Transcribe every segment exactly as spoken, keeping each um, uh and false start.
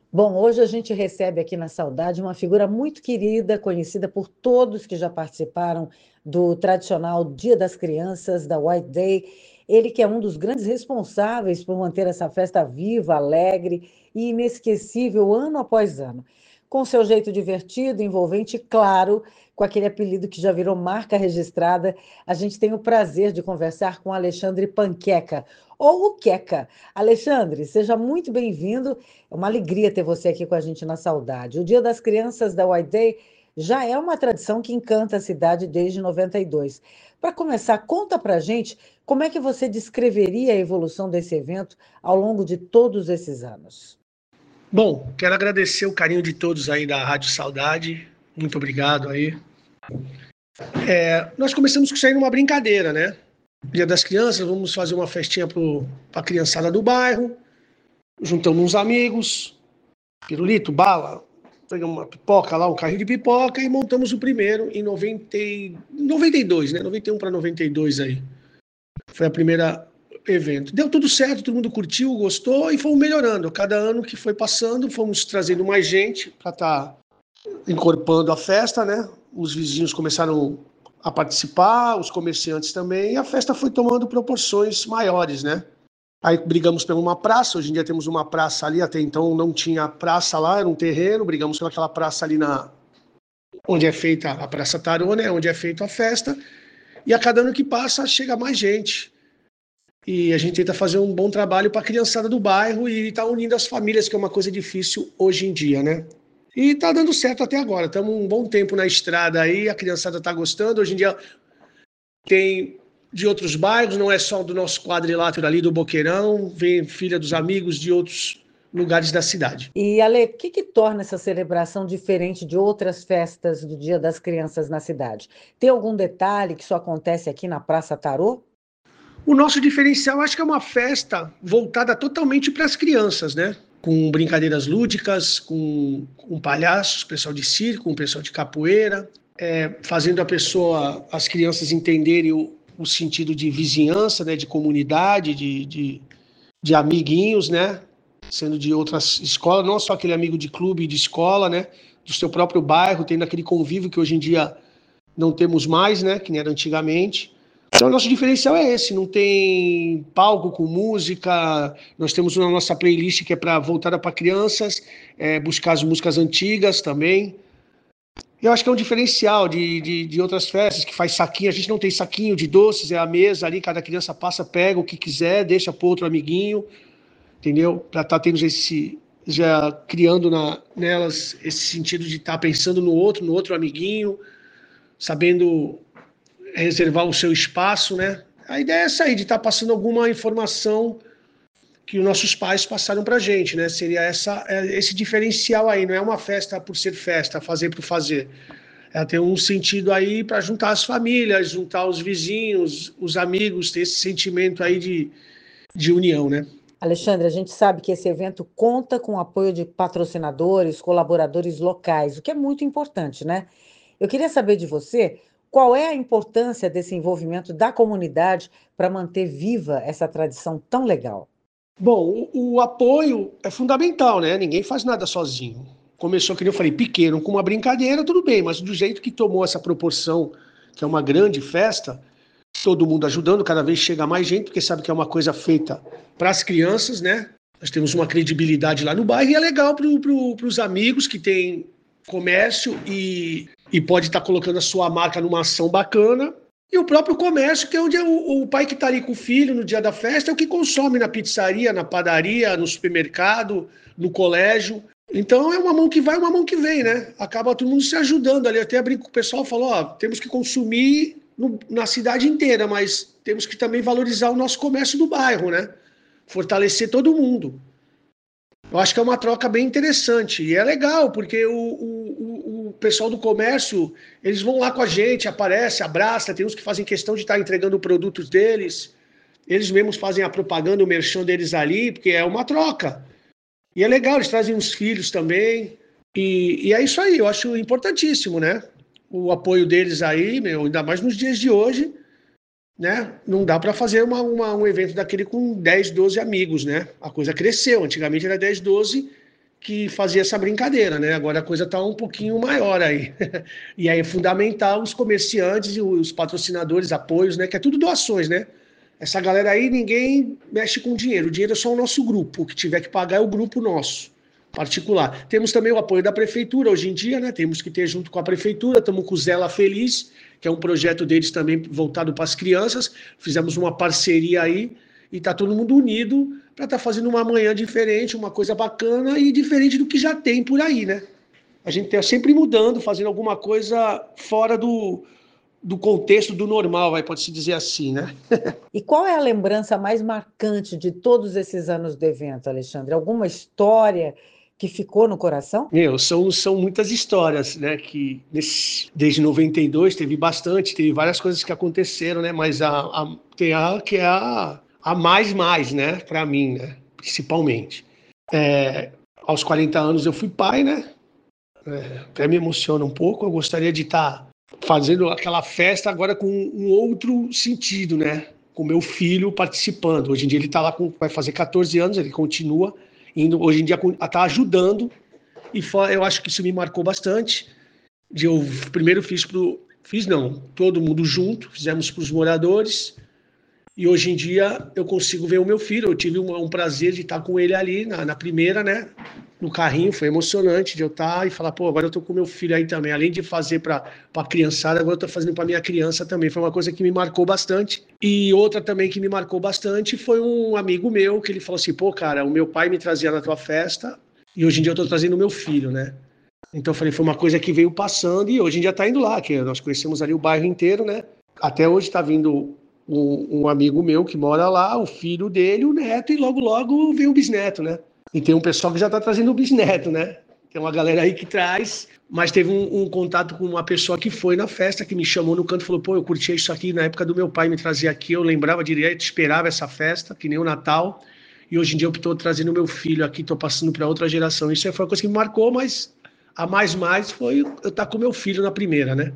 Bom, hoje a gente recebe aqui na Saudade uma figura muito querida, conhecida por todos que já participaram do tradicional Dia das Crianças, da White Day. Ele que é um dos grandes responsáveis por manter essa festa viva, alegre e inesquecível ano após ano. Com seu jeito divertido, envolvente e, claro, com aquele apelido que já virou marca registrada, a gente tem o prazer de conversar com Alexandre Panqueca, ou o Queca. Alexandre, seja muito bem-vindo. É uma alegria ter você aqui com a gente na Saudade. O Dia das Crianças da White Day já é uma tradição que encanta a cidade desde noventa e dois. Para começar, conta para a gente como é que você descreveria a evolução desse evento ao longo de todos esses anos. Bom, quero agradecer o carinho de todos aí da Rádio Saudade. Muito obrigado aí. É, nós começamos com isso aí numa brincadeira, né? Dia das Crianças, vamos fazer uma festinha para a criançada do bairro. Juntamos uns amigos, pirulito, bala, pegamos uma pipoca lá, um carrinho de pipoca e montamos o primeiro em noventa, noventa e dois, né? noventa e um para noventa e dois aí. Foi a primeira evento. Deu tudo certo, todo mundo curtiu, gostou e fomos melhorando. Cada ano que foi passando, fomos trazendo mais gente para estar tá encorpando a festa, né? Os vizinhos começaram a participar, os comerciantes também, e a festa foi tomando proporções maiores, né? Aí brigamos por uma praça, hoje em dia temos uma praça ali, até então não tinha praça lá, era um terreno, brigamos pelaquela praça ali na onde é feita a Praça Tarô, né? Onde é feita a festa, e a cada ano que passa chega mais gente. E a gente tenta fazer um bom trabalho para a criançada do bairro e tá unindo as famílias, que é uma coisa difícil hoje em dia, né? E tá dando certo até agora. Estamos um bom tempo na estrada aí, a criançada tá gostando. Hoje em dia tem de outros bairros, não é só do nosso quadrilátero ali do Boqueirão, vem filha dos amigos de outros lugares da cidade. E, Ale, o que, que torna essa celebração diferente de outras festas do Dia das Crianças na cidade? Tem algum detalhe que só acontece aqui na Praça Tarô? O nosso diferencial, acho que é uma festa voltada totalmente para as crianças, né? Com brincadeiras lúdicas, com, com palhaços, pessoal de circo, com pessoal de capoeira, é, fazendo a pessoa, as crianças entenderem o, o sentido de vizinhança, né? De comunidade, de, de, de amiguinhos, né? Sendo de outras escolas, não só aquele amigo de clube, de escola, né? Do seu próprio bairro, tendo aquele convívio que hoje em dia não temos mais, né? Que nem era antigamente. Então, o nosso diferencial é esse, não tem palco com música, nós temos uma nossa playlist que é para voltada para crianças, é, buscar as músicas antigas também. Eu acho que é um diferencial de, de, de outras festas, que faz saquinho, a gente não tem saquinho de doces, é a mesa ali, cada criança passa, pega o que quiser, deixa para outro amiguinho, entendeu? Para estar tá tendo esse, já criando na, nelas esse sentido de estar tá pensando no outro, no outro amiguinho, sabendo reservar o seu espaço, né? A ideia é essa aí, de estar tá passando alguma informação que os nossos pais passaram para a gente, né? Seria essa, esse diferencial aí, não é uma festa por ser festa, fazer por fazer. Ela tem um sentido aí para juntar as famílias, juntar os vizinhos, os amigos, ter esse sentimento aí de, de união, né? Alexandre, a gente sabe que esse evento conta com o apoio de patrocinadores, colaboradores locais, o que é muito importante, né? Eu queria saber de você qual é a importância desse envolvimento da comunidade para manter viva essa tradição tão legal. Bom, o, o apoio é fundamental, né? Ninguém faz nada sozinho. Começou, como eu falei, pequeno, com uma brincadeira, tudo bem, mas do jeito que tomou essa proporção, que é uma grande festa, todo mundo ajudando, cada vez chega mais gente, porque sabe que é uma coisa feita para as crianças, né? Nós temos uma credibilidade lá no bairro e é legal para pro, os amigos que têm comércio e, e pode estar tá colocando a sua marca numa ação bacana. E o próprio comércio, que é onde é o, o pai que está ali com o filho no dia da festa, é o que consome na pizzaria, na padaria, no supermercado, no colégio. Então é uma mão que vai, uma mão que vem, né? Acaba todo mundo se ajudando ali. Até brinco com o pessoal, falou, ó, temos que consumir no, na cidade inteira, mas temos que também valorizar o nosso comércio do bairro, né? Fortalecer todo mundo. Eu acho que é uma troca bem interessante. E é legal, porque o, o, o pessoal do comércio, eles vão lá com a gente, aparece, abraça, tem uns que fazem questão de estar entregando produtos deles. Eles mesmos fazem a propaganda, o merchan deles ali, porque é uma troca. E é legal, eles trazem uns filhos também. E, e é isso aí, eu acho importantíssimo, né? O apoio deles aí, meu, ainda mais nos dias de hoje, né? Não dá para fazer uma, uma, um evento daquele com dez, doze amigos, né? A coisa cresceu. Antigamente era dez, doze que fazia essa brincadeira, né? Agora a coisa está um pouquinho maior aí. E aí é fundamental os comerciantes e os patrocinadores, apoios, né? Que é tudo doações, né? Essa galera aí, ninguém mexe com dinheiro. O dinheiro é só o nosso grupo. O que tiver que pagar é o grupo nosso, particular. Temos também o apoio da prefeitura hoje em dia, né? Temos que ter junto com a prefeitura. Estamos com o Zela Feliz, que é um projeto deles também voltado para as crianças. Fizemos uma parceria aí e está todo mundo unido para estar tá fazendo uma manhã diferente, uma coisa bacana e diferente do que já tem por aí, né? A gente está sempre mudando, fazendo alguma coisa fora do, do contexto do normal, vai, pode-se dizer assim, né? E qual é a lembrança mais marcante de todos esses anos do evento, Alexandre? Alguma história que ficou no coração? Meu, são, são muitas histórias, né? Que nesse, desde noventa e dois teve bastante, teve várias coisas que aconteceram, né? Mas a, a, tem a que é a, a mais mais, né? Para mim, né? Principalmente. É, aos quarenta anos eu fui pai, né? É, até me emociona um pouco. Eu gostaria de estar fazendo aquela festa agora com um outro sentido, né? Com meu filho participando. Hoje em dia ele tá lá com, vai fazer catorze anos, ele continua indo, hoje em dia está ajudando, e eu acho que isso me marcou bastante. De eu primeiro fiz pro, fiz não, todo mundo junto, fizemos para os moradores, e hoje em dia eu consigo ver o meu filho. Eu tive um, um prazer de estar com ele ali na, na primeira, né, no carrinho. Foi emocionante de eu estar e falar, pô, agora eu tô com meu filho aí também, além de fazer para a criançada, agora eu tô fazendo para minha criança também. Foi uma coisa que me marcou bastante. E outra também que me marcou bastante foi um amigo meu, que ele falou assim, pô, cara, o meu pai me trazia na tua festa e hoje em dia eu tô trazendo o meu filho, né? Então eu falei, foi uma coisa que veio passando e hoje em dia tá indo lá, que nós conhecemos ali o bairro inteiro, né? Até hoje tá vindo um, um amigo meu que mora lá, o filho dele, o neto, e logo logo vem o bisneto, né? E tem um pessoal que já tá trazendo o bisneto, né? Tem uma galera aí que traz, mas teve um, um contato com uma pessoa que foi na festa, que me chamou no canto e falou, pô, eu curtia isso aqui na época do meu pai me trazia aqui, eu lembrava direito, esperava essa festa, que nem o Natal, e hoje em dia eu estou trazendo meu filho aqui, estou passando para outra geração. Isso foi uma coisa que me marcou, mas a mais mais foi eu estar com meu filho na primeira, né?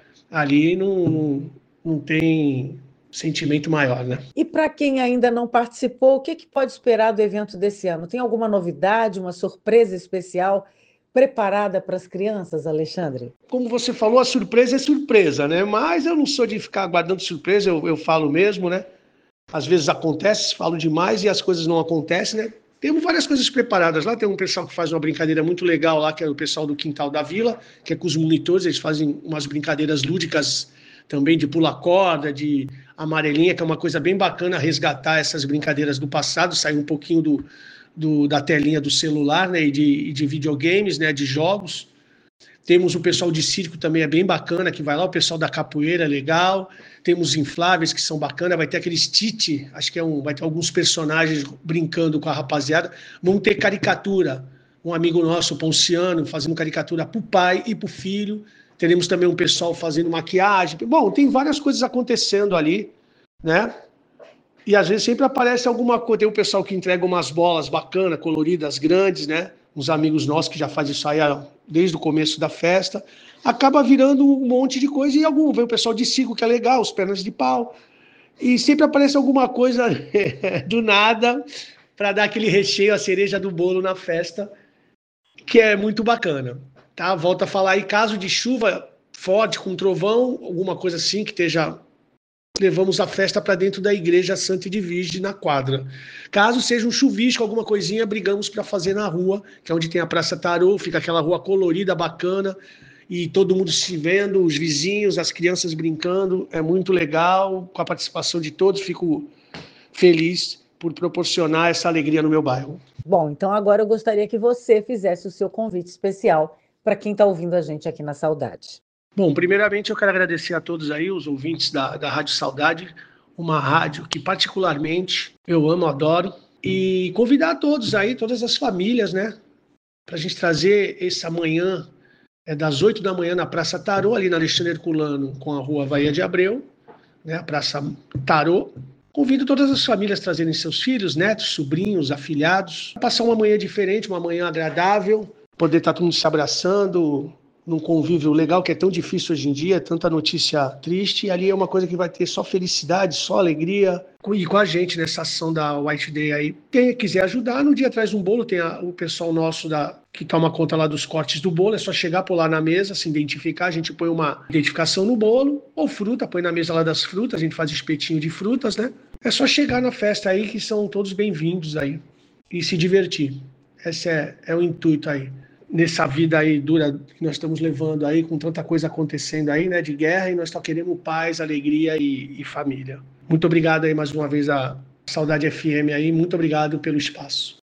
Ali não, não, não tem sentimento maior, né? E para quem ainda não participou, o que, que pode esperar do evento desse ano? Tem alguma novidade, uma surpresa especial preparada para as crianças, Alexandre? Como você falou, a surpresa é surpresa, né? Mas eu não sou de ficar aguardando surpresa, eu, eu falo mesmo, né? Às vezes acontece, falo demais e as coisas não acontecem, né? Temos várias coisas preparadas lá, tem um pessoal que faz uma brincadeira muito legal lá, que é o pessoal do Quintal da Vila, que é com os monitores, eles fazem umas brincadeiras lúdicas também de pula-corda, de amarelinha, que é uma coisa bem bacana resgatar essas brincadeiras do passado, sair um pouquinho do, do, da telinha do celular, né, e de, de videogames, né, de jogos. Temos o pessoal de circo também, é bem bacana, que vai lá, o pessoal da capoeira é legal. Temos infláveis que são bacanas, vai ter aquele Stitch, acho que é um, vai ter alguns personagens brincando com a rapaziada. Vão ter caricatura, um amigo nosso, o Ponciano, fazendo caricatura para o pai e para o filho. Teremos também um pessoal fazendo maquiagem. Bom, tem várias coisas acontecendo ali, né? E às vezes sempre aparece alguma coisa. Tem um pessoal que entrega umas bolas bacanas, coloridas, grandes, né? Uns amigos nossos que já fazem isso aí desde o começo da festa. Acaba virando um monte de coisa e algum. Vem o pessoal de circo, que é legal, os pernas de pau. E sempre aparece alguma coisa do nada para dar aquele recheio, a cereja do bolo na festa, que é muito bacana. Tá? Volto a falar aí, caso de chuva forte, com trovão, alguma coisa assim que esteja... levamos a festa para dentro da igreja Santa Edvige, na quadra. Caso seja um chuvisco, alguma coisinha, brigamos para fazer na rua, que é onde tem a Praça Tarô, fica aquela rua colorida, bacana, e todo mundo se vendo, os vizinhos, as crianças brincando, é muito legal, com a participação de todos, fico feliz por proporcionar essa alegria no meu bairro. Bom, então agora eu gostaria que você fizesse o seu convite especial para quem está ouvindo a gente aqui na Saudade. Bom, primeiramente eu quero agradecer a todos aí, os ouvintes da, da Rádio Saudade, uma rádio que particularmente eu amo, adoro, e convidar a todos aí, todas as famílias, né, para a gente trazer essa manhã, é das oito da manhã na Praça Tarô, ali na Alexandre Herculano, com a Rua Bahia de Abreu, né, a Praça Tarô. Convido todas as famílias a trazerem seus filhos, netos, sobrinhos, afilhados, passar uma manhã diferente, uma manhã agradável, poder estar todo mundo se abraçando, num convívio legal, que é tão difícil hoje em dia, tanta notícia triste, e ali é uma coisa que vai ter só felicidade, só alegria, e com a gente nessa ação da White Day aí. Quem quiser ajudar, no dia traz um bolo, tem a, o pessoal nosso da, que toma conta lá dos cortes do bolo, é só chegar por lá na mesa, se identificar, a gente põe uma identificação no bolo, ou fruta, põe na mesa lá das frutas, a gente faz espetinho de frutas, né? É só chegar na festa aí, que são todos bem-vindos aí, e se divertir. Esse é, é o intuito aí. Nessa vida aí dura que nós estamos levando aí, com tanta coisa acontecendo aí, né, de guerra, e nós só queremos paz, alegria e, e família. Muito obrigado aí mais uma vez a Saudade F M aí, muito obrigado pelo espaço.